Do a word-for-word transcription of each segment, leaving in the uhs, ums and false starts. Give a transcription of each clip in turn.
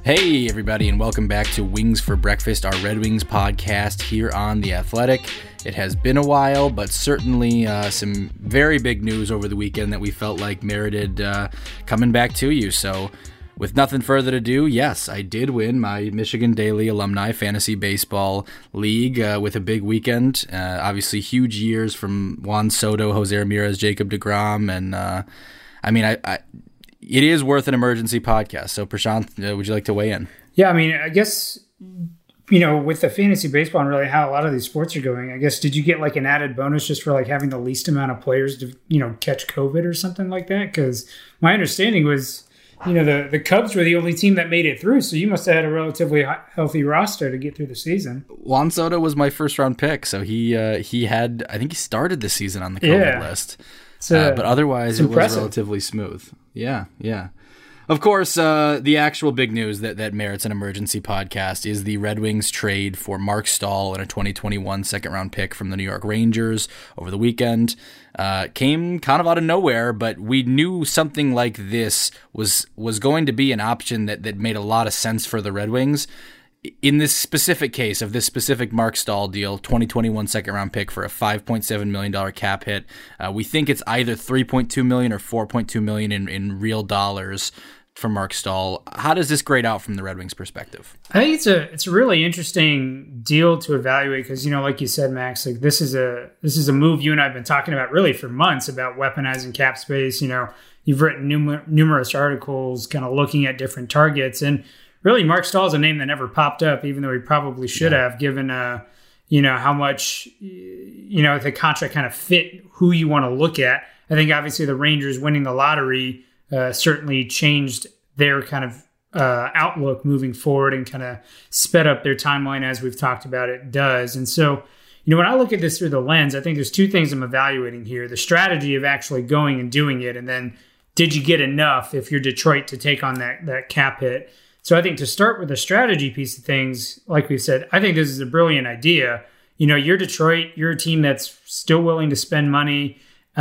Hey, everybody, and welcome back to Wings for Breakfast, our Red Wings podcast here on The Athletic. It has been a while, but certainly uh, some very big news over the weekend that we felt like merited uh, coming back to you. So, with nothing further to do, yes, I did win my Michigan Daily Alumni Fantasy Baseball League uh, with a big weekend. Uh, obviously, huge years from Juan Soto, Jose Ramirez, Jacob deGrom, and uh, I mean, I... I it is worth an emergency podcast. So, Prashant, uh, would you like to weigh in? Yeah, I mean, I guess, you know, with the fantasy baseball and really how a lot of these sports are going, I guess, did you get like an added bonus just for like having the least amount of players to, you know, catch COVID or something like that? Because my understanding was, you know, the, the Cubs were the only team that made it through. So you must have had a relatively healthy roster to get through the season. Juan Soto was my first round pick. So he, uh, he had, I think he started the season on the COVID yeah. list. Uh, uh, but otherwise, it was relatively smooth. Yeah, yeah. Of course, uh, the actual big news that, that merits an emergency podcast is the Red Wings trade for Marc Staal and a twenty twenty-one second-round pick from the New York Rangers over the weekend. Uh, came kind of out of nowhere, but we knew something like this was was going to be an option that, that made a lot of sense for the Red Wings. In this specific case of this specific Marc Staal deal, twenty twenty-one second-round pick for a five point seven million dollars cap hit, uh, we think it's either three point two million dollars or four point two million dollars in, in real dollars for Marc Staal. How does this grade out from the Red Wings' perspective? I think it's a it's a really interesting deal to evaluate because, you know, like you said, Max, like this is a this is a move you and I have been talking about really for months about weaponizing cap space. You know, you've written numer- numerous articles kind of looking at different targets, and really, Marc Staal is a name that never popped up, even though he probably should yeah. have, given uh, you know how much you know the contract kind of fit who you want to look at. I think obviously the Rangers winning the lottery uh, certainly changed their kind of uh, outlook moving forward and kind of sped up their timeline, as we've talked about it does. And so, you know, when I look at this through the lens, I think there's two things I'm evaluating here: the strategy of actually going and doing it, and then did you get enough if you're Detroit to take on that that cap hit. So I think to start with the strategy piece of things, like we said, I think this is a brilliant idea. You know, you're Detroit, you're a team that's still willing to spend money.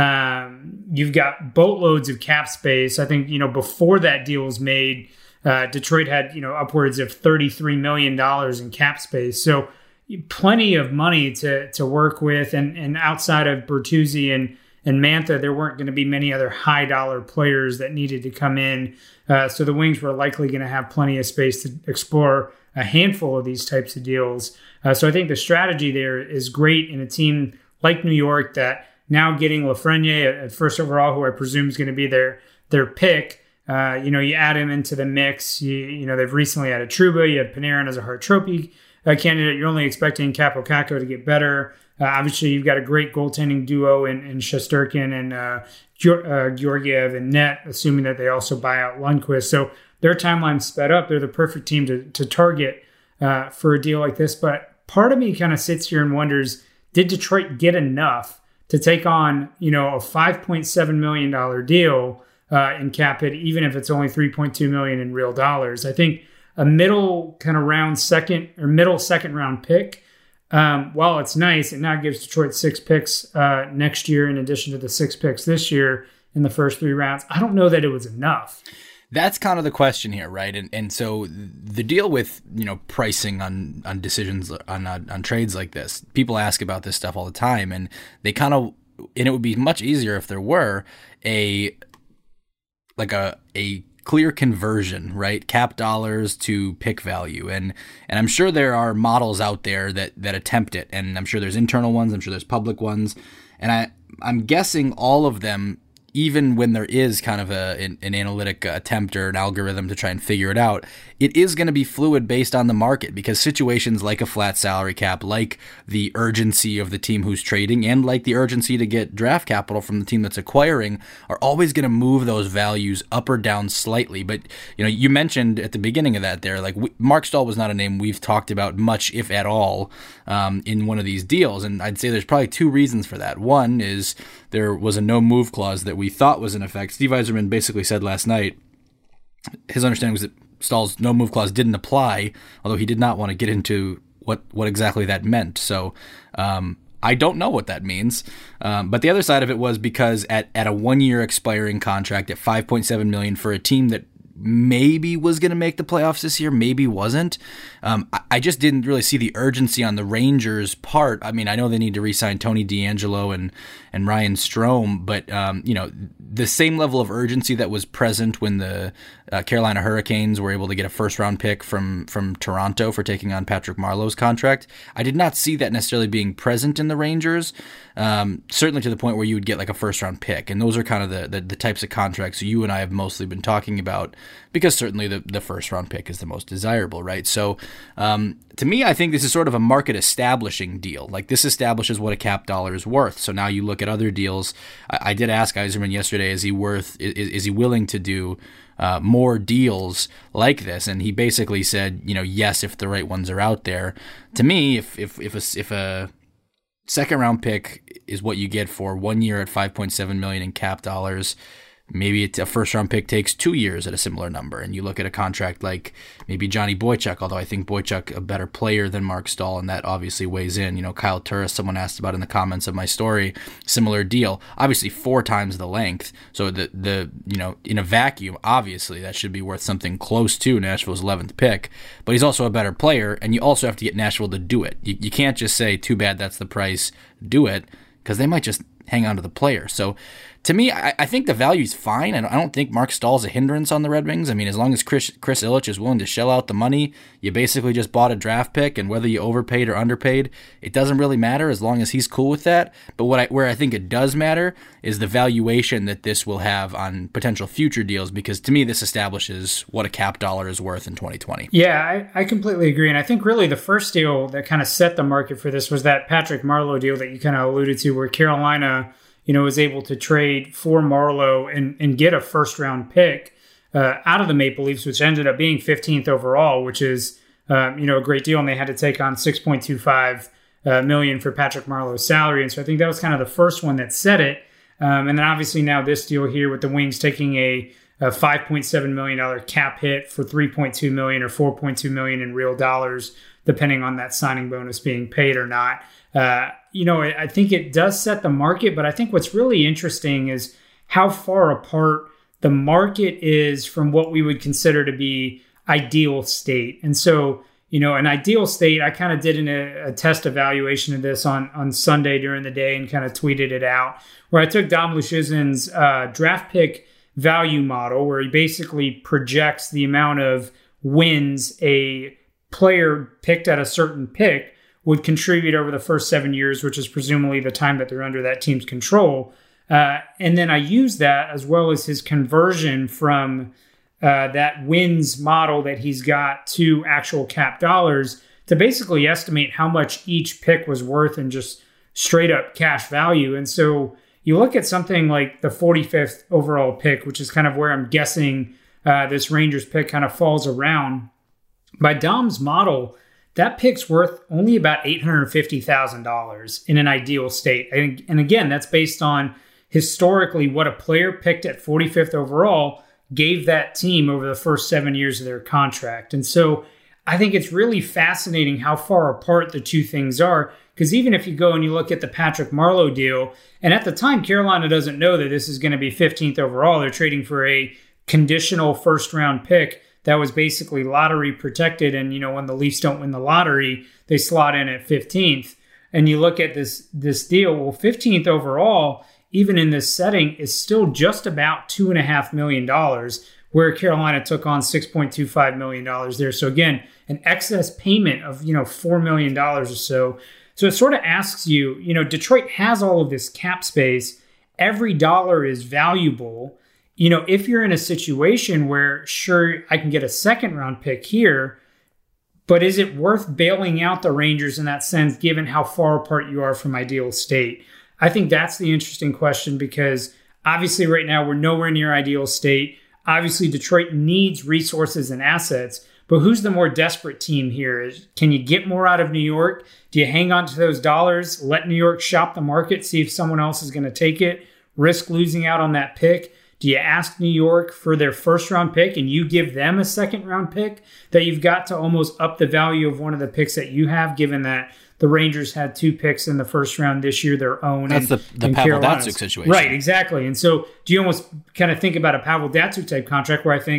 Um, you've got boatloads of cap space. I think, you know, before that deal was made, uh, Detroit had, you know, upwards of thirty-three million dollars in cap space. So plenty of money to to work with. And, and outside of Bertuzzi and And Mantha, there weren't going to be many other high-dollar players that needed to come in. Uh, so the Wings were likely going to have plenty of space to explore a handful of these types of deals. Uh, so I think the strategy there is great in a team like New York that now getting Lafreniere at first overall, who I presume is going to be their their pick. Uh, you know, you add him into the mix. You, you know, they've recently added Trouba. You had Panarin as a Hart Trophy uh, candidate. You're only expecting Kaapo Kakko to get better. Uh, obviously, you've got a great goaltending duo in, in Shesterkin and uh, uh, Georgiev and net, assuming that they also buy out Lundqvist. So their timeline's sped up. They're the perfect team to, to target uh, for a deal like this. But part of me kind of sits here and wonders, did Detroit get enough to take on, you know, a five point seven million dollars deal uh, in cap hit, even if it's only three point two million dollars in real dollars? I think a middle kind of round second or middle second round pick, Um, while it's nice, it now gives Detroit six picks uh, next year in addition to the six picks this year in the first three rounds. I don't know that it was enough. That's kind of the question here, right? And and so the deal with, you know, pricing on on decisions on on, on trades like this, people ask about this stuff all the time, and they kind of, and it would be much easier if there were a like a a clear conversion, right? Cap dollars to pick value. And and I'm sure there are models out there that that attempt it. And I'm sure there's internal ones, I'm sure there's public ones. And I, I'm guessing all of them, even when there is kind of a an, an analytic attempt or an algorithm to try and figure it out, it is going to be fluid based on the market, because situations like a flat salary cap, like the urgency of the team who's trading, and like the urgency to get draft capital from the team that's acquiring, are always going to move those values up or down slightly. But, you know, you mentioned at the beginning of that there, like we, Marc Staal was not a name we've talked about much, if at all, um, in one of these deals. And I'd say there's probably two reasons for that. One is there was a no move clause that we thought was in effect. Steve Yzerman basically said last night his understanding was that Stahl's no move clause didn't apply, although he did not want to get into what, what exactly that meant. So um, I don't know what that means. Um, but the other side of it was because at, at a one year expiring contract at five point seven million dollars for a team that maybe was going to make the playoffs this year, maybe wasn't. Um, I, I just didn't really see the urgency on the Rangers' part. I mean, I know they need to re-sign Tony DeAngelo and and Ryan Strome, but um, you know, the same level of urgency that was present when the uh, Carolina Hurricanes were able to get a first-round pick from from Toronto for taking on Patrick Marleau's contract, I did not see that necessarily being present in the Rangers. Um, certainly to the point where you would get like a first-round pick, and those are kind of the, the the types of contracts you and I have mostly been talking about, because certainly the, the first-round pick is the most desirable, right? So um, to me, I think this is sort of a market-establishing deal. Like, this establishes what a cap dollar is worth. So now you look at other deals. I, I did ask Yzerman yesterday, is he worth? Is, is he willing to do uh, more deals like this? And he basically said, you know, yes, if the right ones are out there. To me, if if if a, if a second round pick is what you get for one year at five point seven million dollars in cap dollars, maybe it's a first round pick takes two years at a similar number. And you look at a contract like maybe Johnny Boychuk, although I think Boychuk a better player than Mark Stahl, and that obviously weighs in. You know, Kyle Turris, someone asked about in the comments of my story, similar deal, obviously four times the length. So the, the you know, in a vacuum, obviously that should be worth something close to Nashville's eleventh pick, but he's also a better player, and you also have to get Nashville to do it. You, you can't just say, too bad, that's the price, do it, because they might just hang on to the player. So to me, I, I think the value is fine. I don't, I don't think Mark Stahl is a hindrance on the Red Wings. I mean, as long as Chris, Chris Ilitch is willing to shell out the money, you basically just bought a draft pick, and whether you overpaid or underpaid, it doesn't really matter as long as he's cool with that. But what I, where I think it does matter is the valuation that this will have on potential future deals, because to me, this establishes what a cap dollar is worth in twenty twenty. Yeah, I, I completely agree. And I think really the first deal that kind of set the market for this was that Patrick Marleau deal that you kind of alluded to, where Carolina, you know, was able to trade for Marleau and, and get a first round pick uh, out of the Maple Leafs, which ended up being fifteenth overall, which is, um, you know, a great deal. And they had to take on six point two five uh, million for Patrick Marleau's salary. And so I think that was kind of the first one that set it. Um, and then obviously now this deal here with the Wings taking a, a five point seven million dollars cap hit for three point two million dollars or four point two million dollars in real dollars, depending on that signing bonus being paid or not. Uh, you know, I think it does set the market, but I think what's really interesting is how far apart the market is from what we would consider to be ideal state. And so, you know, an ideal state, I kind of did an, a, a test evaluation of this on, on Sunday during the day and kind of tweeted it out, where I took Dom Luszczyszyn's uh, draft pick value model, where he basically projects the amount of wins a player picked at a certain pick would contribute over the first seven years, which is presumably the time that they're under that team's control. Uh, and then I use that as well as his conversion from uh, that wins model that he's got to actual cap dollars to basically estimate how much each pick was worth in just straight up cash value. And so you look at something like the forty-fifth overall pick, which is kind of where I'm guessing uh, this Rangers pick kind of falls around. By Dom's model, that pick's worth only about eight hundred fifty thousand dollars in an ideal state. And, and again, that's based on historically what a player picked at forty-fifth overall gave that team over the first seven years of their contract. And so I think it's really fascinating how far apart the two things are, because even if you go and you look at the Patrick Marleau deal, and at the time, Carolina doesn't know that this is going to be fifteenth overall. They're trading for a conditional first round pick that was basically lottery protected. And, you know, when the Leafs don't win the lottery, they slot in at fifteenth. And you look at this, this deal, well, fifteenth overall, even in this setting, is still just about two point five million dollars, where Carolina took on six point two five million dollars there. So again, an excess payment of, you know, four million dollars or so. So it sort of asks you, you know, Detroit has all of this cap space. Every dollar is valuable. You know, if you're in a situation where, sure, I can get a second round pick here, but is it worth bailing out the Rangers in that sense, given how far apart you are from ideal state? I think that's the interesting question, because obviously right now we're nowhere near ideal state. Obviously, Detroit needs resources and assets, but who's the more desperate team here? Can you get more out of New York? Do you hang on to those dollars, let New York shop the market, see if someone else is going to take it, risk losing out on that pick? Do you ask New York for their first round pick and you give them a second round pick that you've got to almost up the value of one of the picks that you have, given that the Rangers had two picks in the first round this year, their own? That's and, the, the Pavel Datsyuk situation. Right, exactly. And so do you almost kind of think about a Pavel Datsyuk type contract, where I think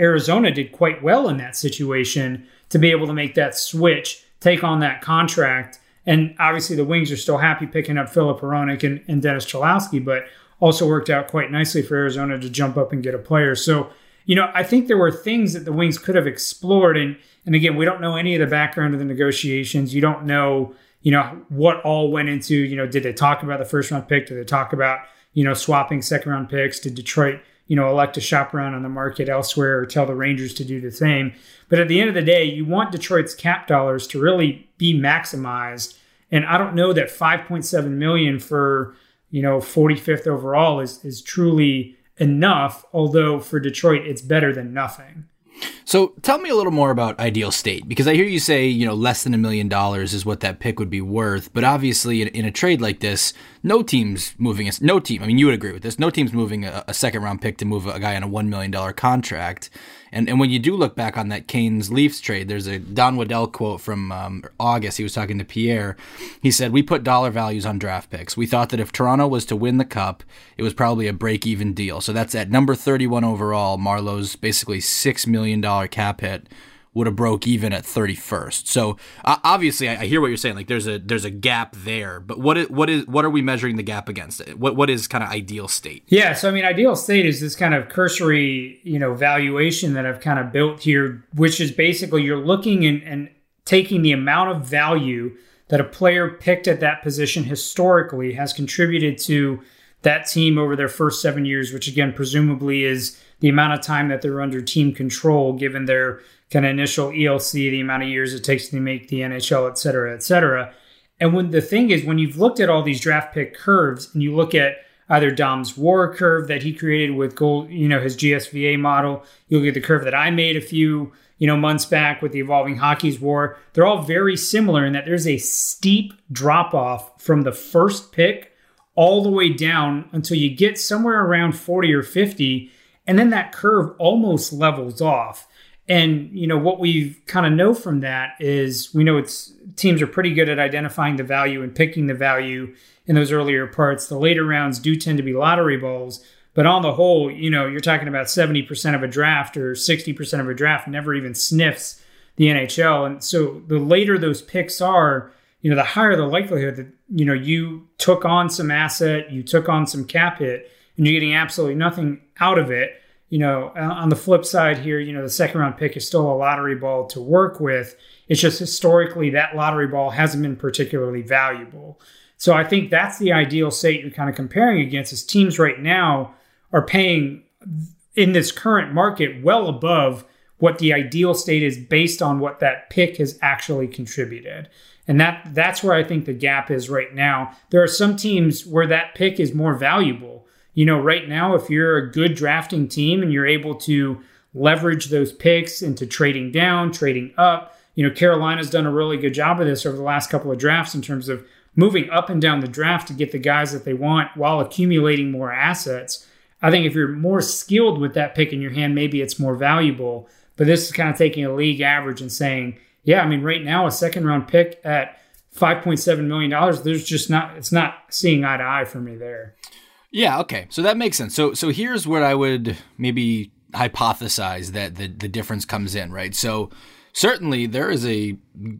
Arizona did quite well in that situation to be able to make that switch, take on that contract. And obviously the Wings are still happy picking up Filip Hronek and, and Dennis Cholowski, but also worked out quite nicely for Arizona to jump up and get a player. So, you know, I think there were things that the Wings could have explored. And, and again, we don't know any of the background of the negotiations. You don't know, you know, what all went into, you know, did they talk about the first round pick? Did they talk about, you know, swapping second round picks? Did Detroit, you know, elect to shop around on the market elsewhere or tell the Rangers to do the same? But at the end of the day, you want Detroit's cap dollars to really be maximized. And I don't know that five point seven million dollars for, you know, forty-fifth overall is, is truly enough. Although for Detroit, it's better than nothing. So tell me a little more about Ideal State, because I hear you say, you know, less than a million dollars is what that pick would be worth. But obviously in, in a trade like this, no team's moving, a, no team, I mean, you would agree with this, no team's moving a, a second round pick to move a guy on a one million dollars contract. And and when you do look back on that Canes-Leafs trade, there's a Don Waddell quote from um, August. He was talking to Pierre. He said, "We put dollar values on draft picks. We thought that if Toronto was to win the Cup, it was probably a break-even deal." So that's at number thirty-one overall. Marlowe's basically six million dollars cap hit would have broke even at thirty-first. So uh, obviously, I, I hear what you're saying. Like there's a there's a gap there, but what is what is what are we measuring the gap against? What what is kind of Ideal State? Yeah, so I mean, Ideal State is this kind of cursory, you know, valuation that I've kind of built here, which is basically you're looking and, and taking the amount of value that a player picked at that position historically has contributed to that team over their first seven years, which again presumably is the amount of time that they're under team control, given their kind of initial E L C, the amount of years it takes to make the N H L, et cetera, et cetera. And when the thing is, when you've looked at all these draft pick curves and you look at either Dom's WAR curve that he created with gold, you know, his G S V A model, you look at the curve that I made a few, you know, months back with the Evolving Hockey's WAR, they're all very similar in that there's a steep drop off from the first pick all the way down until you get somewhere around forty or fifty. And then that curve almost levels off. And, you know, what we kind of know from that is we know it's teams are pretty good at identifying the value and picking the value in those earlier parts. The later rounds do tend to be lottery balls. But on the whole, you know, you're talking about seventy percent of a draft or sixty percent of a draft never even sniffs the N H L. And so the later those picks are, you know, the higher the likelihood that, you know, you took on some asset, you took on some cap hit, and you're getting absolutely nothing out of it. You know, on the flip side here, you know, the second round pick is still a lottery ball to work with. It's just historically that lottery ball hasn't been particularly valuable. So I think that's the Ideal State you're kind of comparing against is teams right now are paying in this current market well above what the Ideal State is based on what that pick has actually contributed. And that that's where I think the gap is right now. There are some teams where that pick is more valuable. You know, right now, if you're a good drafting team and you're able to leverage those picks into trading down, trading up, you know, Carolina's done a really good job of this over the last couple of drafts in terms of moving up and down the draft to get the guys that they want while accumulating more assets. I think if you're more skilled with that pick in your hand, maybe it's more valuable. But this is kind of taking a league average and saying, yeah, I mean, right now, a second round pick at five point seven million dollars, there's just not, it's not seeing eye to eye for me there. Yeah, okay. So that makes sense. So so here's where I would maybe hypothesize that the, the difference comes in, right? So certainly there is a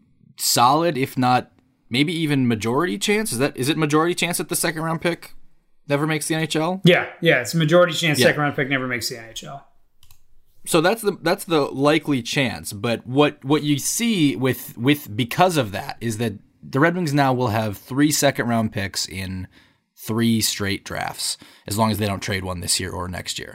solid, if not maybe even majority chance. Is that is it majority chance that the second round pick never makes the N H L? Yeah, yeah. It's a majority chance yeah. second round pick never makes the N H L. So that's the that's the likely chance. But what what you see with with because of that is that the Red Wings now will have three second round picks in three straight drafts, as long as they don't trade one this year or next year.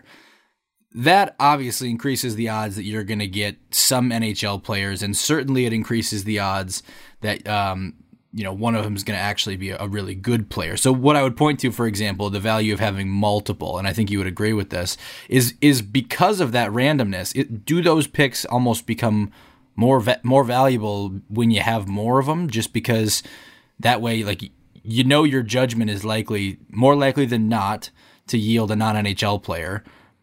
That obviously increases the odds that you're going to get some N H L players, and certainly it increases the odds that um, you know one of them is going to actually be a, a really good player. So what I would point to, for example, the value of having multiple, and I think you would agree with this, is is because of that randomness. It, do those picks almost become more va- more valuable when you have more of them, just because that way, like, you know your judgment is likely, more likely than not, to yield a non-N H L player.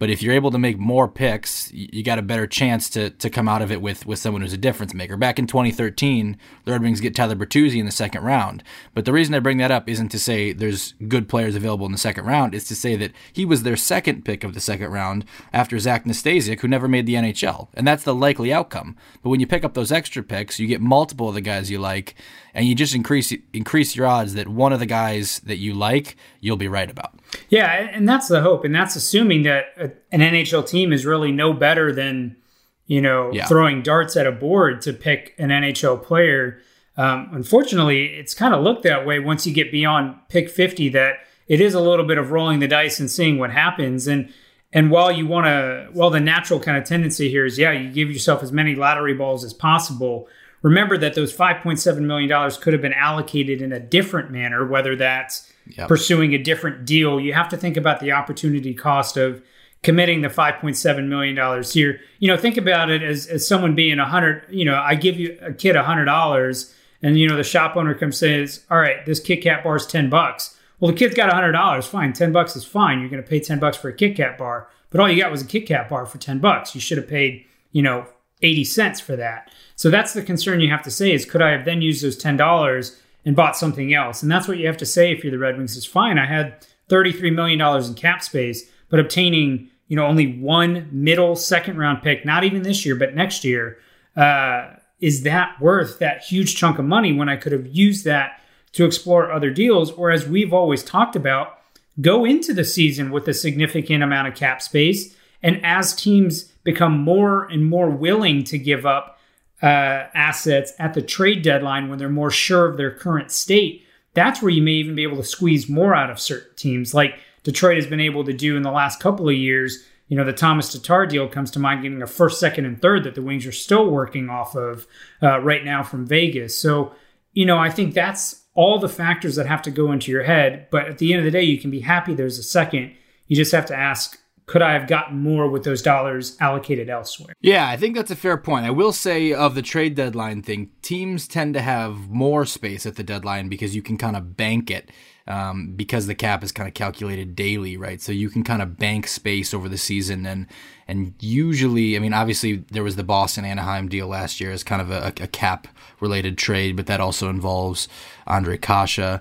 But if you're able to make more picks, you got a better chance to to come out of it with, with someone who's a difference maker. Back in twenty thirteen, the Red Wings get Tyler Bertuzzi in the second round. But the reason I bring that up isn't to say there's good players available in the second round. It's to say that he was their second pick of the second round after Zach Nastasiuk, who never made the N H L. And that's the likely outcome. But when you pick up those extra picks, you get multiple of the guys you like, and you just increase increase your odds that one of the guys that you like, you'll be right about. Yeah, and that's the hope. And that's assuming that a, an N H L team is really no better than, you know, yeah. throwing darts at a board to pick an N H L player. Um, unfortunately, it's kind of looked that way once you get beyond pick fifty, that it is a little bit of rolling the dice and seeing what happens. And and while you want to, well, the natural kind of tendency here is, yeah, you give yourself as many lottery balls as possible. Remember that those five point seven million dollars could have been allocated in a different manner, whether that's yep. pursuing a different deal. You have to think about the opportunity cost of committing the five point seven million dollars here. You know, think about it as, as someone being a hundred, you know, I give you a kid a hundred dollars and, you know, the shop owner comes says, all right, this Kit Kat bar is ten bucks. Well, the kid's got a hundred dollars. Fine. ten bucks is fine. You're going to pay ten bucks for a Kit Kat bar, but all you got was a Kit Kat bar for ten bucks. You should have paid, you know, eighty cents for that. So that's the concern you have to say is, could I have then used those ten dollars and bought something else? And that's what you have to say if you're the Red Wings is, fine, I had thirty-three million dollars in cap space, but obtaining, you know, only one middle second round pick, not even this year, but next year, uh, is that worth that huge chunk of money when I could have used that to explore other deals? Or as we've always talked about, go into the season with a significant amount of cap space. And as teams become more and more willing to give up uh, assets at the trade deadline when they're more sure of their current state, that's where you may even be able to squeeze more out of certain teams, like Detroit has been able to do in the last couple of years. You know, the Thomas Tatar deal comes to mind, getting a first, second, and third that the Wings are still working off of uh, right now from Vegas. So, you know, I think that's all the factors that have to go into your head. But at the end of the day, you can be happy there's a second. You just have to ask, could I have gotten more with those dollars allocated elsewhere? Yeah, I think that's a fair point. I will say of the trade deadline thing, teams tend to have more space at the deadline because you can kind of bank it um, because the cap is kind of calculated daily, right? So you can kind of bank space over the season. And and usually, I mean, obviously there was the Boston-Anaheim deal last year as kind of a, a cap-related trade, but that also involves Ondrej Kase.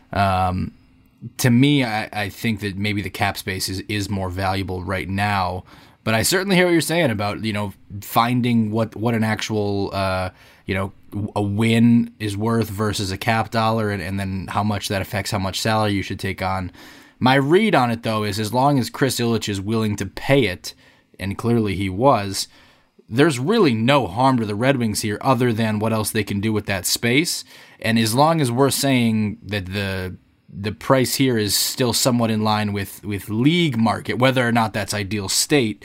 Um To me, I, I think that maybe the cap space is, is more valuable right now. But I certainly hear what you're saying about, you know, finding what, what an actual, uh, you know, a win is worth versus a cap dollar, and, and then how much that affects how much salary you should take on. My read on it, though, is as long as Chris Ilitch is willing to pay it, and clearly he was, there's really no harm to the Red Wings here other than what else they can do with that space. And as long as we're saying that the the price here is still somewhat in line with, with league market, whether or not that's ideal state,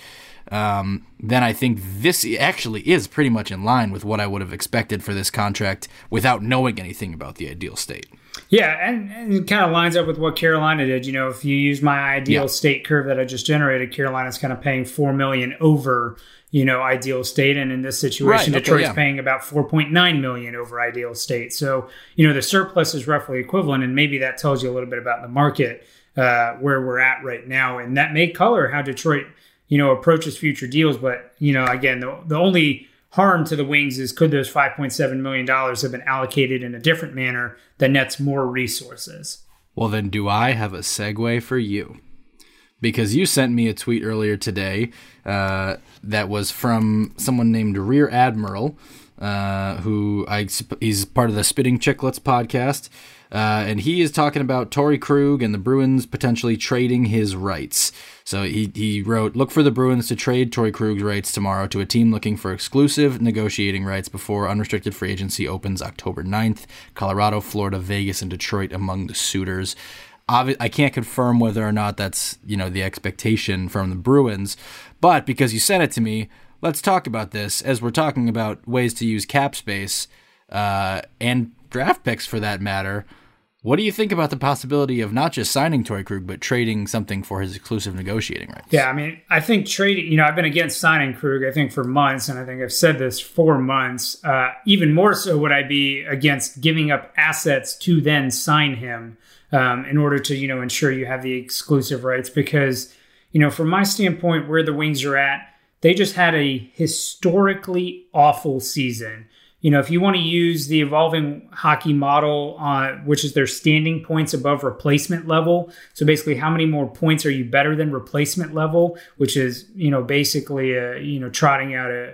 um, then I think this actually is pretty much in line with what I would have expected for this contract without knowing anything about the ideal state. Yeah, and, and it kind of lines up with what Carolina did. You know, if you use my ideal yeah. state curve that I just generated, Carolina's kind of paying four million dollars over, you know, ideal state. And in this situation, right, okay, Detroit's yeah. paying about four point nine million dollars over ideal state. So, you know, the surplus is roughly equivalent. And maybe that tells you a little bit about the market uh, where we're at right now. And that may color how Detroit, you know, approaches future deals. But, you know, again, the, the only harm to the Wings is, could those five point seven million dollars have been allocated in a different manner that nets more resources? Well, then do I have a segue for you? Because you sent me a tweet earlier today uh, that was from someone named Rear Admiral, uh, who I he's part of the Spitting Chicklets podcast, uh, and he is talking about Torrey Krug and the Bruins potentially trading his rights. So he, he wrote, look for the Bruins to trade Torrey Krug's rights tomorrow to a team looking for exclusive negotiating rights before unrestricted free agency opens October ninth. Colorado, Florida, Vegas, and Detroit among the suitors. I can't confirm whether or not that's, you know, the expectation from the Bruins, but because you sent it to me, let's talk about this as we're talking about ways to use cap space uh, and draft picks for that matter. What do you think about the possibility of not just signing Torrey Krug, but trading something for his exclusive negotiating rights? Yeah, I mean, I think trading, you know, I've been against signing Krug, I think, for months, and I think I've said this for months. Uh, even more so would I be against giving up assets to then sign him um, in order to, you know, ensure you have the exclusive rights, because, you know, from my standpoint, where the Wings are at, they just had a historically awful season. You know, if you want to use the evolving hockey model, uh, which is their standing points above replacement level. So basically, how many more points are you better than replacement level, which is, you know, basically, a, you know, trotting out a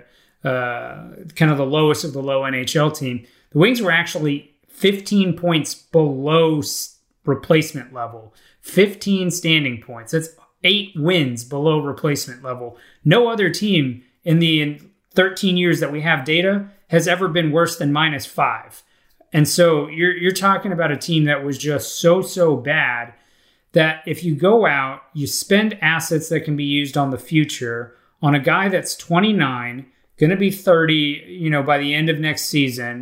uh, kind of the lowest of the low N H L team. The Wings were actually fifteen points below replacement level, fifteen standing points. That's eight wins below replacement level. No other team in the thirteen years that we have data has ever been worse than minus five. And so you're you're talking about a team that was just so, so bad that if you go out, you spend assets that can be used on the future on a guy that's twenty-nine, going to be thirty, you know, by the end of next season,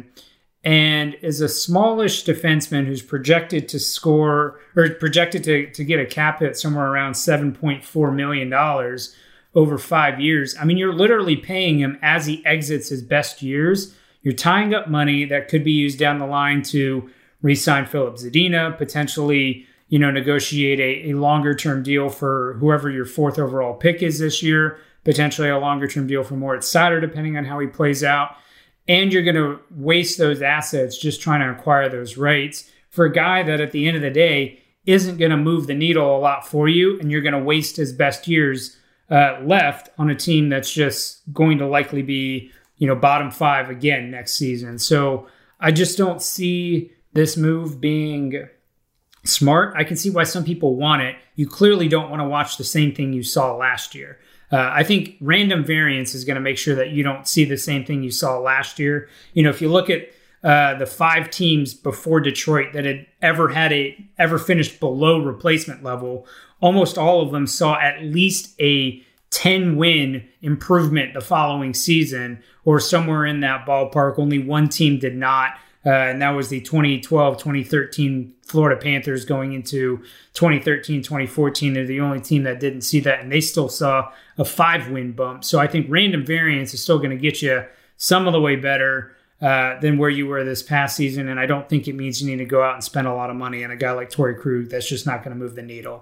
and is a smallish defenseman who's projected to score or projected to, to get a cap hit somewhere around seven point four million dollars over five years. I mean, you're literally paying him as he exits his best years. You're tying up money that could be used down the line to re-sign Philip Zadina, potentially, you know, negotiate a, a longer-term deal for whoever your fourth overall pick is this year, potentially a longer-term deal for Moritz Seider, depending on how he plays out. And you're going to waste those assets just trying to acquire those rights for a guy that at the end of the day isn't going to move the needle a lot for you, and you're going to waste his best years Uh, left on a team that's just going to likely be, you know, bottom five again next season. So I just don't see this move being smart. I can see why some people want it. You clearly don't want to watch the same thing you saw last year. Uh, I think random variance is going to make sure that you don't see the same thing you saw last year. You know, if you look at uh, the five teams before Detroit that had ever had a ever finished below replacement level, almost all of them saw at least a ten-win improvement the following season or somewhere in that ballpark. Only one team did not, uh, and that was the twenty twelve twenty thirteen Florida Panthers going into twenty thirteen twenty fourteen. They're the only team that didn't see that, and they still saw a five-win bump. So I think random variance is still going to get you some of the way better uh, than where you were this past season, and I don't think it means you need to go out and spend a lot of money on a guy like Torrey Krug that's just not going to move the needle.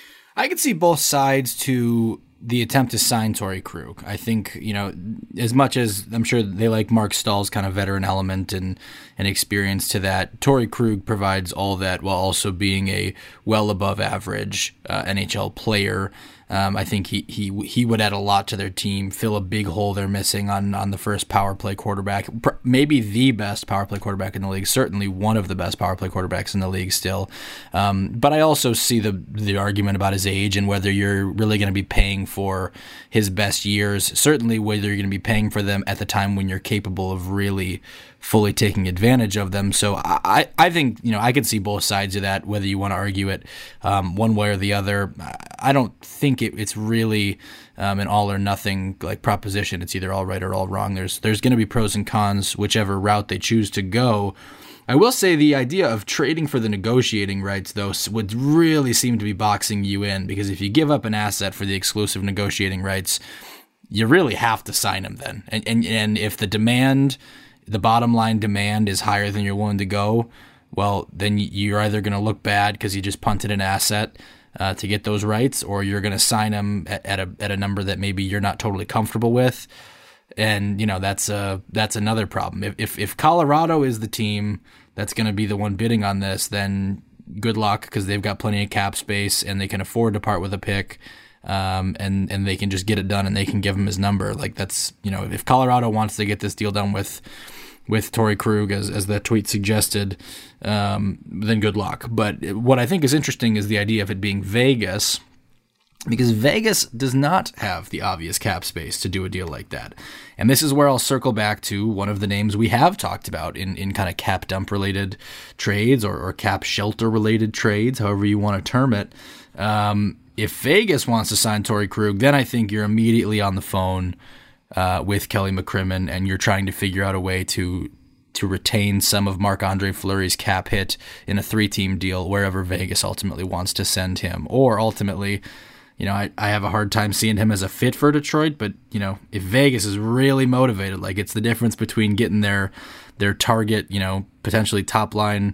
I could see both sides to the attempt to sign Torrey Krug. I think, you know, as much as I'm sure they like Mark Stahl's kind of veteran element and, and experience to that, Torrey Krug provides all that while also being a well above average uh, N H L player. Um, I think he, he he would add a lot to their team, fill a big hole they're missing on, on the first power play quarterback. Maybe the best power play quarterback in the league, certainly one of the best power play quarterbacks in the league still. Um, but I also see the the argument about his age and whether you're really going to be paying for his best years, certainly whether you're going to be paying for them at the time when you're capable of really fully taking advantage of them. So I, I think, you know, I could see both sides of that, whether you want to argue it um, one way or the other. I don't think it, it's really um, an all or nothing like proposition. It's either all right or all wrong. There's there's going to be pros and cons, whichever route they choose to go. I will say the idea of trading for the negotiating rights, though, would really seem to be boxing you in, because if you give up an asset for the exclusive negotiating rights, you really have to sign them then. And and, and if the demand... the bottom line demand is higher than you're willing to go, well, then you're either going to look bad because you just punted an asset uh, to get those rights, or you're going to sign them at, at a at a number that maybe you're not totally comfortable with, and you know that's uh that's another problem. If if, if Colorado is the team that's going to be the one bidding on this, then good luck, because they've got plenty of cap space and they can afford to part with a pick. Um, and, and they can just get it done and they can give him his number. Like that's, you know, if Colorado wants to get this deal done with, with Torrey Krug, as, as the tweet suggested, um, then good luck. But what I think is interesting is the idea of it being Vegas, because Vegas does not have the obvious cap space to do a deal like that. And this is where I'll circle back to one of the names we have talked about in, in kind of cap dump related trades or, or cap shelter related trades, however you want to term it. Um, If Vegas wants to sign Torrey Krug, then I think you're immediately on the phone uh, with Kelly McCrimmon, and you're trying to figure out a way to to retain some of Marc-Andre Fleury's cap hit in a three-team deal wherever Vegas ultimately wants to send him. Or ultimately, you know, I, I have a hard time seeing him as a fit for Detroit, but, you know, if Vegas is really motivated, like it's the difference between getting their their target, you know, potentially top-line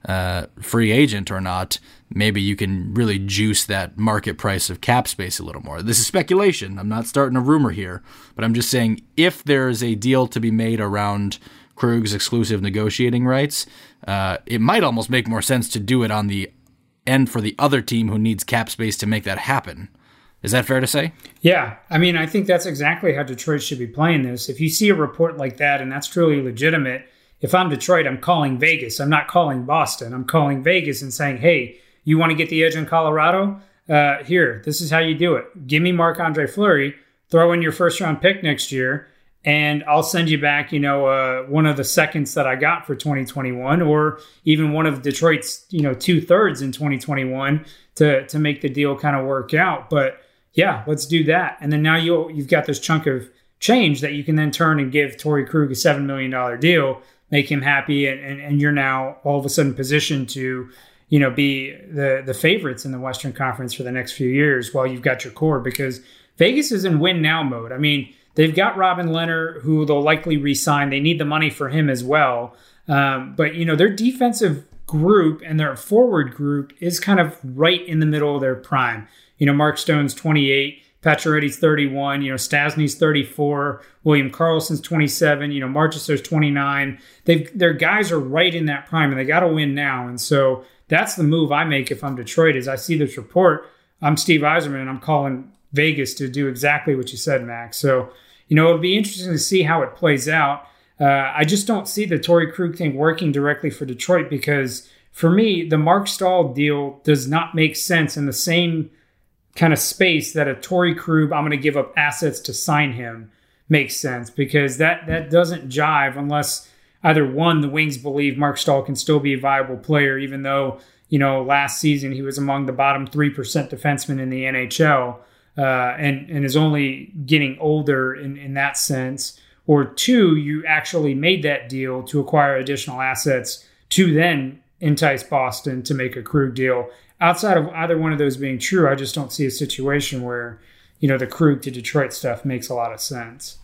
uh, free agent or not, maybe you can really juice that market price of cap space a little more. This is speculation. I'm not starting a rumor here, but I'm just saying if there's a deal to be made around Krug's exclusive negotiating rights, uh, it might almost make more sense to do it on the end for the other team who needs cap space to make that happen. Is that fair to say? Yeah. I mean, I think that's exactly how Detroit should be playing this. If you see a report like that and that's truly legitimate, if I'm Detroit, I'm calling Vegas. I'm not calling Boston. I'm calling Vegas and saying, hey, you want to get the edge in Colorado? Uh, here, this is how you do it. Give me Marc-Andre Fleury, throw in your first round pick next year, and I'll send you back, you know, uh, one of the seconds that I got for twenty twenty-one, or even one of Detroit's, you know, two thirds in twenty twenty-one to to make the deal kind of work out. But yeah, let's do that. And then now you you've got this chunk of change that you can then turn and give Torrey Krug a seven million dollars deal, make him happy, and, and and you're now all of a sudden positioned to, you know, be the the favorites in the Western Conference for the next few years while you've got your core, because Vegas is in win now mode. I mean, they've got Robin Leonard, who they'll likely re-sign. They need the money for him as well. Um, but, you know, their defensive group and their forward group is kind of right in the middle of their prime. You know, Mark Stone's twenty-eight, Pacioretty's thirty-one, you know, Stasny's thirty-four, William Karlsson's twenty-seven, you know, Marchessault's twenty-nine. They've, their guys are right in that prime, and they got to win now. And so that's the move I make if I'm Detroit, is I see this report. I'm Steve Yzerman, and I'm calling Vegas to do exactly what you said, Max. So, you know, it'll be interesting to see how it plays out. Uh, I just don't see the Torrey Krug thing working directly for Detroit, because for me, the Marc Staal deal does not make sense in the same kind of space that a Torrey Krug, I'm going to give up assets to sign him, makes sense, because that, that doesn't jive unless either one, the Wings believe Marc Staal can still be a viable player, even though, you know, last season he was among the bottom three percent defensemen in the N H L. Uh, and, and is only getting older in, in that sense. Or two, you actually made that deal to acquire additional assets to then entice Boston to make a Krug deal. Outside of either one of those being true, I just don't see a situation where, you know, the Krug to Detroit stuff makes a lot of sense.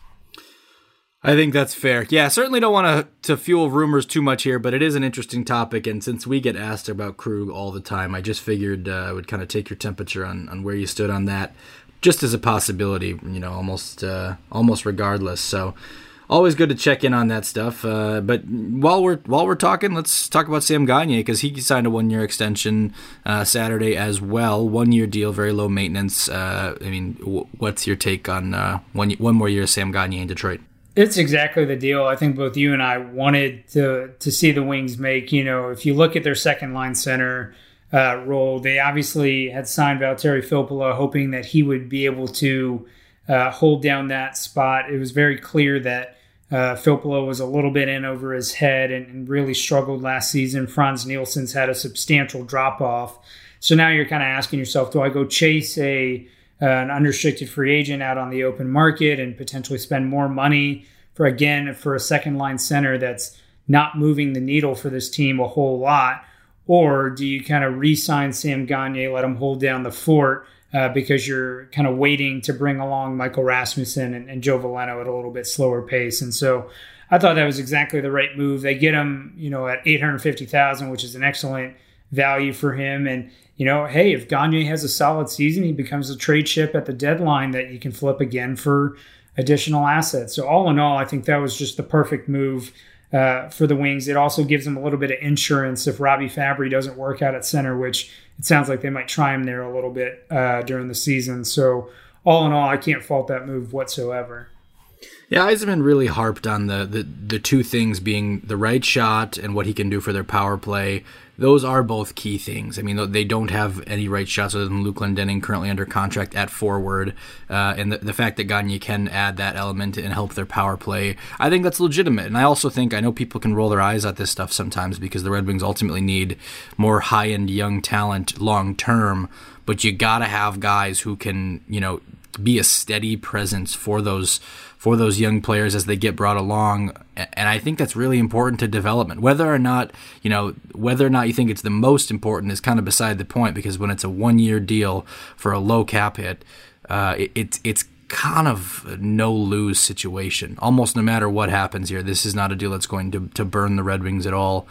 I think that's fair. Yeah, certainly don't want to to fuel rumors too much here, but it is an interesting topic, and since we get asked about Krug all the time, I just figured uh, I would kind of take your temperature on, on where you stood on that, just as a possibility, you know, almost uh, almost regardless. So always good to check in on that stuff. Uh, but while we're while we're talking, let's talk about Sam Gagner, because he signed a one-year extension uh, Saturday as well. One-year deal, very low maintenance. Uh, I mean, w- what's your take on uh, one one more year of Sam Gagner in Detroit? It's exactly the deal I think both you and I wanted to to see the Wings make. You know, if you look at their second line center uh, role, they obviously had signed Valtteri Filppula, hoping that he would be able to uh, hold down that spot. It was very clear that uh, Filppula was a little bit in over his head and, and really struggled last season. Frans Nielsen's had a substantial drop off. So now you're kind of asking yourself, do I go chase a Uh, an unrestricted free agent out on the open market and potentially spend more money for, again, for a second line center that's not moving the needle for this team a whole lot? Or do you kind of re-sign Sam Gagner, let him hold down the fort uh, because you're kind of waiting to bring along Michael Rasmussen and, and Joe Veleno at a little bit slower pace? And so I thought that was exactly the right move. They get him, you know, at eight hundred fifty thousand dollars, which is an excellent value for him. And you know, hey, if Gagner has a solid season, he becomes a trade chip at the deadline that you can flip again for additional assets. So all in all, I think that was just the perfect move uh, for the Wings. It also gives them a little bit of insurance if Robbie Fabry doesn't work out at center, which it sounds like they might try him there a little bit uh, during the season. So all in all, I can't fault that move whatsoever. Yeah, Yzerman really harped on the, the, the two things being the right shot and what he can do for their power play. Those are both key things. I mean, they don't have any right shots other than Luke Glendening, currently under contract at forward. Uh, and the, the fact that Gagner can add that element and help their power play, I think that's legitimate. And I also think, I know people can roll their eyes at this stuff sometimes because the Red Wings ultimately need more high-end young talent long-term, but you got to have guys who can, you know, be a steady presence for those for those young players as they get brought along. And I think that's really important to development. Whether or not, you know, whether or not you think it's the most important is kind of beside the point, because when it's a one-year deal for a low cap hit, uh, it, it's it's kind of a no-lose situation. Almost no matter what happens here, this is not a deal that's going to, to burn the Red Wings at all.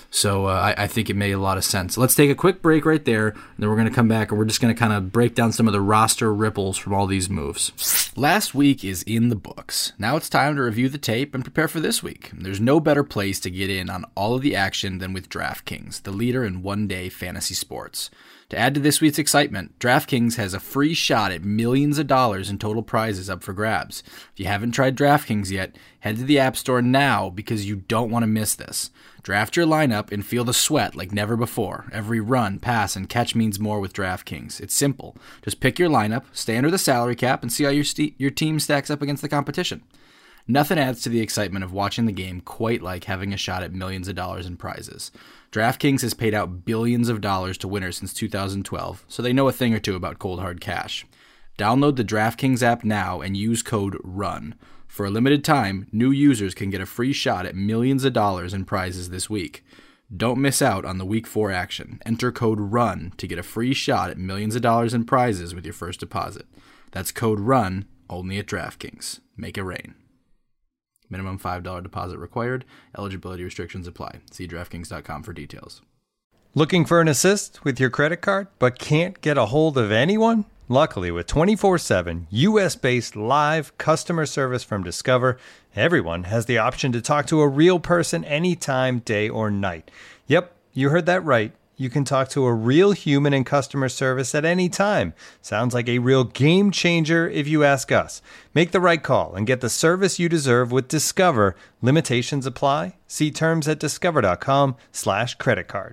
So uh, I, I think it made a lot of sense. Let's take a quick break right there, and then we're going to come back, and we're just going to kind of break down some of the roster ripples from all these moves. Last week is in the books. Now it's time to review the tape and prepare for this week. There's no better place to get in on all of the action than with DraftKings, the leader in one-day fantasy sports. To add to this week's excitement, DraftKings has a free shot at millions of dollars in total prizes up for grabs. If you haven't tried DraftKings yet, head to the App Store now because you don't want to miss this. Draft your lineup and feel the sweat like never before. Every run, pass, and catch means more with DraftKings. It's simple. Just pick your lineup, stay under the salary cap, and see how your, st- your team stacks up against the competition. Nothing adds to the excitement of watching the game quite like having a shot at millions of dollars in prizes. DraftKings has paid out billions of dollars to winners since two thousand twelve, so they know a thing or two about cold hard cash. Download the DraftKings app now and use code RUN. For a limited time, new users can get a free shot at millions of dollars in prizes this week. Don't miss out on the Week four action. Enter code RUN to get a free shot at millions of dollars in prizes with your first deposit. That's code RUN, only at DraftKings. Make it rain. Minimum five dollars deposit required. Eligibility restrictions apply. See DraftKings dot com for details. Looking for an assist with your credit card, but can't get a hold of anyone? Luckily, with twenty-four seven U S-based live customer service from Discover, everyone has the option to talk to a real person anytime, day or night. Yep, you heard that right. You can talk to a real human in customer service at any time. Sounds like a real game changer if you ask us. Make the right call and get the service you deserve with Discover. Limitations apply. See terms at discover.com slash credit card.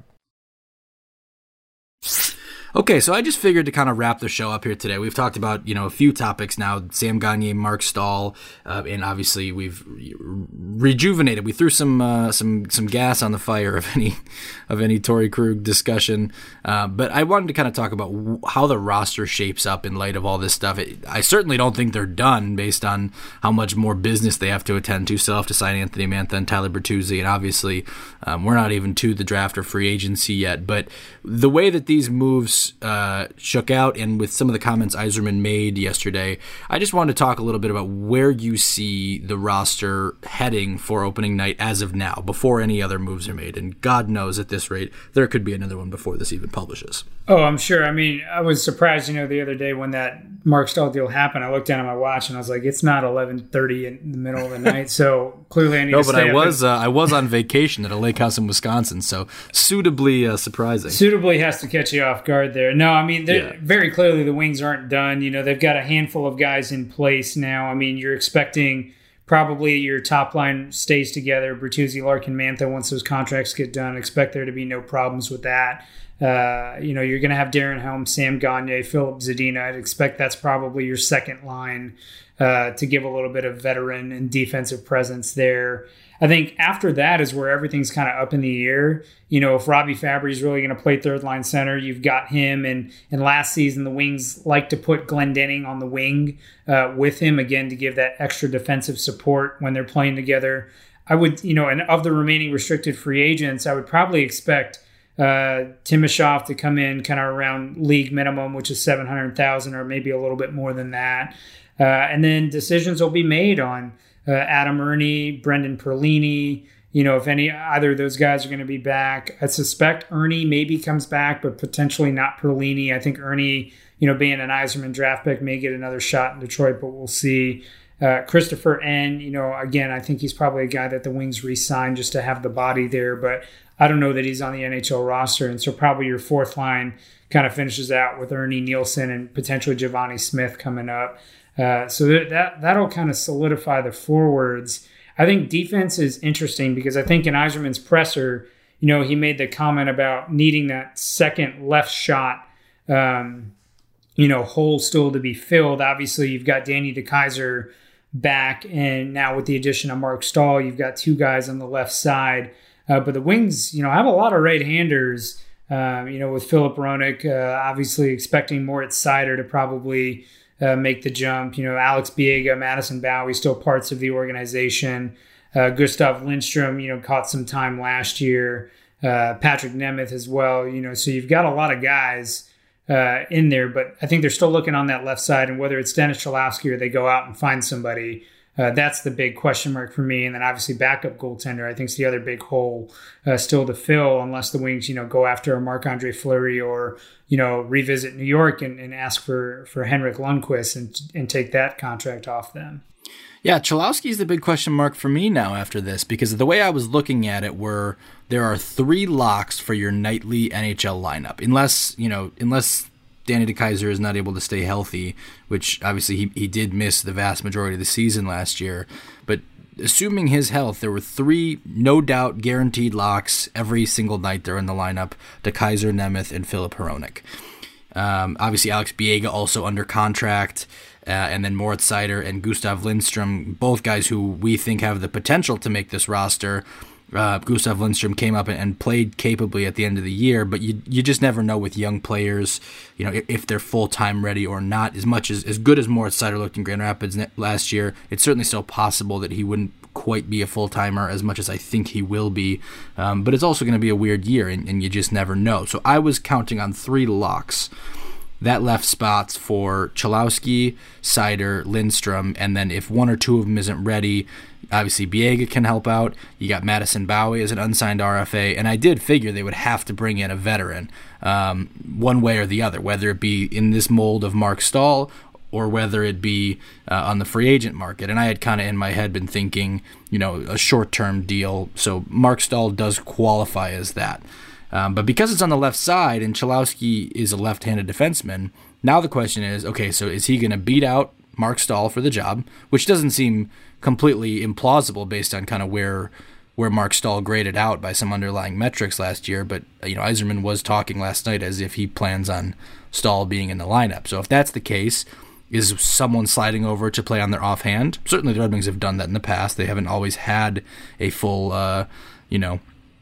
Okay, so I just figured to kind of wrap the show up here today. We've talked about, you know, a few topics now, Sam Gagner, Marc Staal, uh, and obviously we've rejuvenated. We threw some uh, some some gas on the fire of any of any Torrey Krug discussion. Uh, but I wanted to kind of talk about w- how the roster shapes up in light of all this stuff. It, I certainly don't think they're done based on how much more business they have to attend to. Still have to sign Anthony Mantha and Tyler Bertuzzi, and obviously um, we're not even to the draft or free agency yet. But the way that these moves Uh, shook out, and with some of the comments Yzerman made yesterday, I just wanted to talk a little bit about where you see the roster heading for opening night as of now, before any other moves are made. And God knows at this rate, there could be another one before this even publishes. Oh, I'm sure. I mean, I was surprised, you know, the other day when that Marc Staal deal happened, I looked down at my watch and I was like, it's not eleven thirty in the middle of the night, so clearly I need no, to but stay I up was and- uh, I was on vacation at a lake house in Wisconsin, so suitably uh, surprising. Suitably has to catch you off guard there. No, I mean, Yeah. very clearly the Wings aren't done. You know, they've got a handful of guys in place now. I mean, you're expecting probably your top line stays together. Bertuzzi, Larkin, Mantha, once those contracts get done, expect there to be no problems with that. Uh, you know, you're going to have Darren Helm, Sam Gagner, Philip Zadina. I'd expect that's probably your second line uh, to give a little bit of veteran and defensive presence there. I think after that is where everything's kind of up in the air. You know, if Robbie Fabry is really going to play third line center, you've got him. And, and last season, the Wings like to put Glendening on the wing uh, with him, again, to give that extra defensive support when they're playing together. I would, you know, and of the remaining restricted free agents, I would probably expect uh, Timashov to come in kind of around league minimum, which is seven hundred thousand dollars or maybe a little bit more than that. Uh, and then decisions will be made on Uh, Adam Ernie, Brendan Perlini, you know, if any either of those guys are going to be back. I suspect Ernie maybe comes back, but potentially not Perlini. I think Ernie, you know, being an Yzerman draft pick, may get another shot in Detroit, but we'll see. Uh, Christopher N., you know, again, I think he's probably a guy that the Wings re-signed just to have the body there, but I don't know that he's on the N H L roster, and so probably your fourth line kind of finishes out with Ernie Nielsen and potentially Giovanni Smith coming up. Uh, so that that'll kind of solidify the forwards. I think defense is interesting because I think in Yzerman's presser, you know, he made the comment about needing that second left shot, um, you know, hole still to be filled. Obviously, you've got Danny DeKeyser back, and now with the addition of Marc Staal, you've got two guys on the left side. Uh, but the Wings, you know, have a lot of right-handers. Uh, you know, with Philip Roenick, uh, obviously expecting Moritz Seider to probably Uh, make the jump. You know, Alex Biega, Madison Bowie, still parts of the organization. Uh, Gustav Lindstrom, you know, caught some time last year. Uh, Patrick Nemeth as well. You know, so you've got a lot of guys uh, in there, but I think they're still looking on that left side, and whether it's Dennis Cholowski or they go out and find somebody, uh, that's the big question mark for me. And then obviously backup goaltender, I think, is the other big hole uh, still to fill, unless the Wings, you know, go after a Marc-Andre Fleury or, you know, revisit New York and, and ask for, for Henrik Lundqvist and, and take that contract off them. Yeah, Cholowski is the big question mark for me now after this, because the way I was looking at it were there are three locks for your nightly N H L lineup, unless, you know, unless Danny DeKeyser is not able to stay healthy, which obviously he, he did miss the vast majority of the season last year. But assuming his health, there were three no doubt guaranteed locks every single night they're in the lineup: DeKeyser, Nemeth, and Filip Hronek. Um, obviously, Alex Biega also under contract. Uh, and then Moritz Seider and Gustav Lindstrom, both guys who we think have the potential to make this roster. Uh, Gustav Lindstrom came up and, and played capably at the end of the year, but you you just never know with young players, you know, if, if they're full-time ready or not. As much as as good as Moritz Seider looked in Grand Rapids last year, it's certainly still possible that he wouldn't quite be a full-timer as much as I think he will be. Um, but it's also going to be a weird year, and, and you just never know. So I was counting on three locks. That left spots for Cholowski, Seider, Lindstrom, and then if one or two of them isn't ready, obviously Biega can help out. You got Madison Bowie as an unsigned R F A, and I did figure they would have to bring in a veteran, um, one way or the other, whether it be in this mold of Mark Stahl or whether it be uh, on the free agent market. And I had kind of in my head been thinking, you know, a short-term deal, so Mark Stahl does qualify as that. Um, but because it's on the left side and Cholowski is a left-handed defenseman, now the question is, okay, so is he going to beat out Mark Stahl for the job, which doesn't seem completely implausible based on kind of where where Mark Stahl graded out by some underlying metrics last year. But, you know, Yzerman was talking last night as if he plans on Stahl being in the lineup. So if that's the case, is someone sliding over to play on their offhand? Certainly the Red Wings have done that in the past. They haven't always had a full, uh, you know,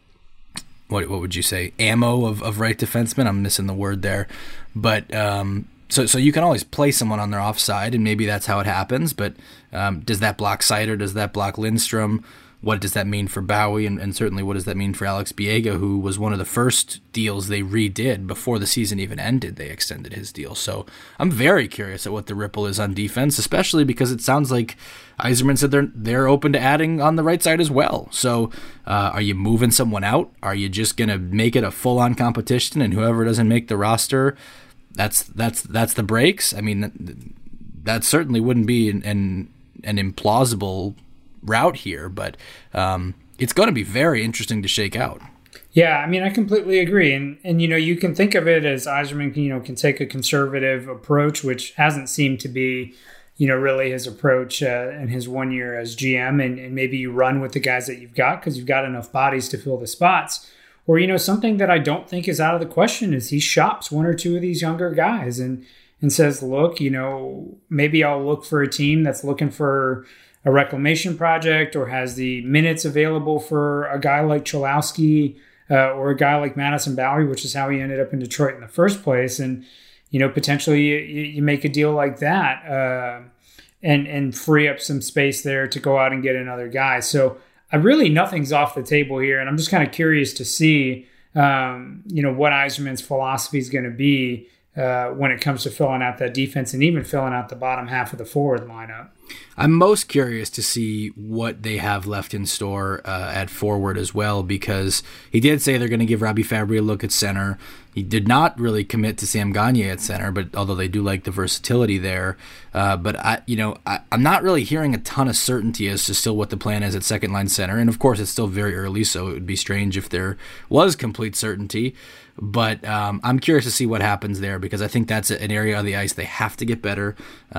What what would you say, ammo of, of right defenseman? I'm missing the word there. But um, so so you can always play someone on their offside, and maybe that's how it happens. But um, does that block Seider? Does that block Lindstrom? What does that mean for Bowie? And, and certainly what does that mean for Alex Biega, who was one of the first deals they redid before the season even ended? They extended his deal. So I'm very curious at what the ripple is on defense, especially because it sounds like Yzerman said they're they're open to adding on the right side as well. So uh, are you moving someone out? Are you just going to make it a full-on competition, and whoever doesn't make the roster, that's that's that's the breaks? I mean, that, that certainly wouldn't be an an, an implausible route here, but um, it's going to be very interesting to shake out. Yeah, I mean, I completely agree. And, and you know, you can think of it as Yzerman, you know, can take a conservative approach, which hasn't seemed to be, you know, really his approach uh, in his one year as G M. And, and maybe you run with the guys that you've got because you've got enough bodies to fill the spots. Or, you know, something that I don't think is out of the question is he shops one or two of these younger guys and, and says, look, you know, maybe I'll look for a team that's looking for a reclamation project or has the minutes available for a guy like Cholowski uh, or a guy like Madison Bowie, which is how he ended up in Detroit in the first place. And, you know, potentially you, you make a deal like that uh, and, and free up some space there to go out and get another guy. So I really, nothing's off the table here. And I'm just kind of curious to see, um, you know, what Yzerman's philosophy is going to be uh, when it comes to filling out that defense and even filling out the bottom half of the forward lineup. I'm most curious to see what they have left in store uh, at forward as well, because he did say they're going to give Robbie Fabry a look at center. He did not really commit to Sam Gagner at center, but although they do like the versatility there. Uh, but I, you know, I, I'm not really hearing a ton of certainty as to still what the plan is at second line center. And of course, it's still very early, so it would be strange if there was complete certainty. But um, I'm curious to see what happens there, because I think that's an area on the ice they have to get better.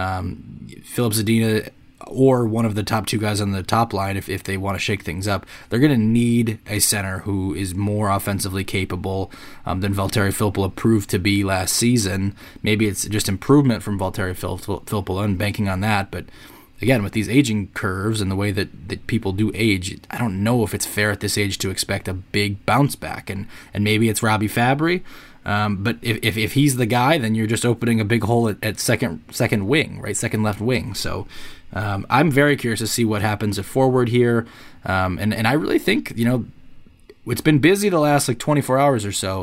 Um, Filip Zadina, or one of the top two guys on the top line, if, if they want to shake things up, they're going to need a center who is more offensively capable um, than Valtteri Filppula proved to be last season. Maybe it's just improvement from Valtteri Filppula and banking on that, but again, with these aging curves and the way that, that people do age, I don't know if it's fair at this age to expect a big bounce back. And, and maybe it's Robbie Fabry, um, but if, if if he's the guy, then you're just opening a big hole at, at second second wing, right, second left wing. So um, I'm very curious to see what happens at forward here. Um, and, and I really think, you know, it's been busy the last like twenty-four hours or so.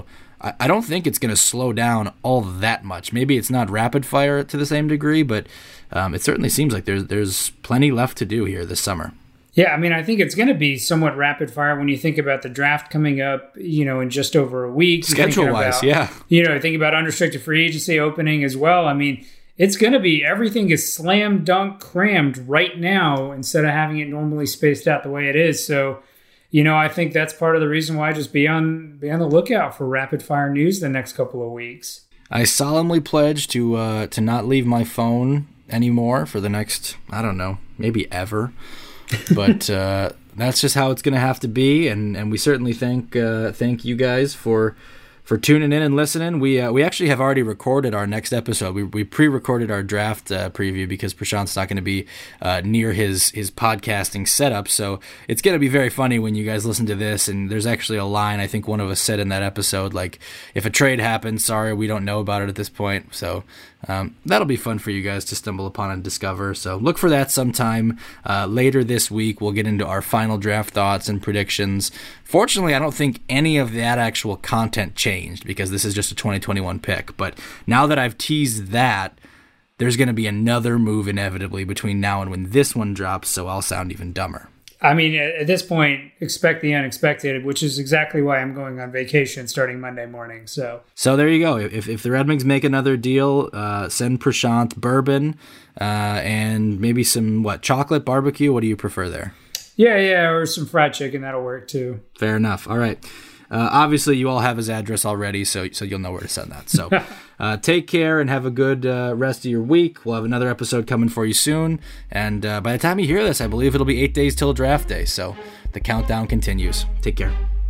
I, I don't think it's going to slow down all that much. Maybe it's not rapid fire to the same degree, but um, it certainly seems like there's there's plenty left to do here this summer. Yeah, I mean, I think it's going to be somewhat rapid fire when you think about the draft coming up, you know, in just over a week. Schedule-wise, yeah. You know, think about unrestricted free agency opening as well. I mean, it's going to be, everything is slam dunk crammed right now instead of having it normally spaced out the way it is. So, you know, I think that's part of the reason why just be on, be on the lookout for rapid fire news the next couple of weeks. I solemnly pledge to uh, to not leave my phone anymore for the next, I don't know, maybe ever. But uh, that's just how it's going to have to be, and, and we certainly thank uh, thank you guys for for tuning in and listening. We uh, we actually have already recorded our next episode. We we pre-recorded our draft uh, preview because Prashant's not going to be uh, near his his podcasting setup, so it's going to be very funny when you guys listen to this. And there's actually a line I think one of us said in that episode, like, if a trade happens, sorry, we don't know about it at this point. So um, that'll be fun for you guys to stumble upon and discover. So look for that sometime uh, later this week. We'll get into our final draft thoughts and predictions. Fortunately, I don't think any of that actual content changed because this is just a twenty twenty-one pick. But now that I've teased that, there's going to be another move inevitably between now and when this one drops, so I'll sound even dumber. I mean, at this point, expect the unexpected, which is exactly why I'm going on vacation starting Monday morning. So, so there you go. If if the Red Wings make another deal, uh, send Prashant bourbon uh, and maybe some, what, chocolate barbecue? What do you prefer there? Yeah, yeah, or some fried chicken. That'll work too. Fair enough. All right. Uh, obviously, you all have his address already, so so you'll know where to send that. So uh, take care and have a good uh, rest of your week. We'll have another episode coming for you soon. And uh, by the time you hear this, I believe it'll be eight days till draft day. So the countdown continues. Take care.